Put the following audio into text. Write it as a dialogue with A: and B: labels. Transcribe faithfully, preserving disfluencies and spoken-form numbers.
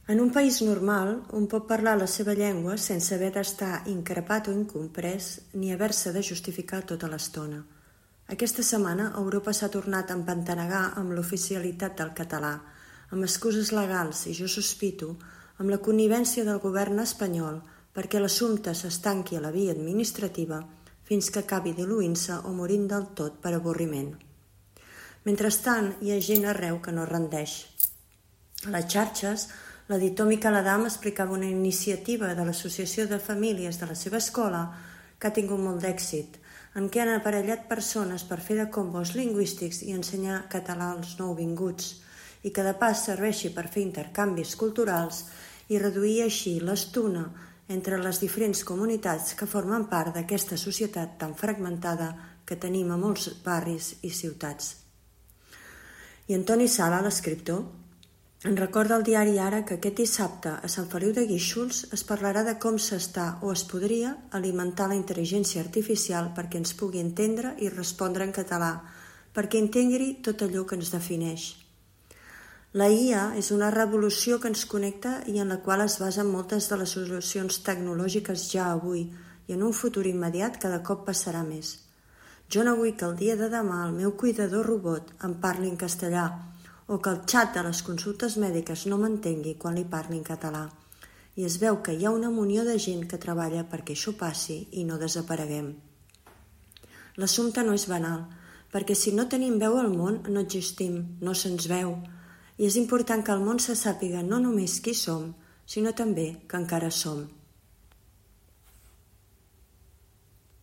A: En un país normal, un pot parlar la seva llengua sense haver d'estar increpat o incomprès ni haver-se de justificar tota l'estona. Aquesta setmana Europa s'ha tornat a empantanegar amb l'oficialitat del català, amb excuses legals i, jo sospito, amb la connivència del govern espanyol perquè l'assumpte s'estanqui a la via administrativa fins que acabi diluint-se o morint del tot per avorriment. Mentrestant, hi ha gent arreu que no rendeix. A les xarxes, l'editor Miquel Adam explicava una iniciativa de l'Associació de Famílies de la seva escola que ha tingut molt d'èxit, en què han aparellat persones per fer de combos lingüístics i ensenyar català als nouvinguts, i que de pas serveixi per fer intercanvis culturals i reduir així l'estuna entre les diferents comunitats que formen part d'aquesta societat tan fragmentada que tenim a molts barris i ciutats. I Antoni Sala, l'escriptor, en recorda al diari Ara que aquest dissabte a Sant Feliu de Guíxols es parlarà de com s'està o es podria alimentar la intel·ligència artificial perquè ens pugui entendre i respondre en català, perquè integri tot allò que ens defineix. La I A és una revolució que ens connecta i en la qual es basen moltes de les solucions tecnològiques ja avui i en un futur immediat cada cop passarà més. Jo no vull que el dia de demà el meu cuidador robot em parli en castellà o que el xat de les consultes mèdiques no m'entengui quan li parli en català. I es veu que hi ha una munió de gent que treballa perquè això passi i no desapareguem. L'assumpte no és banal, perquè si no tenim veu al món no existim, no se'ns veu. I és important que el món se sàpiga no només qui som, sinó també que encara som.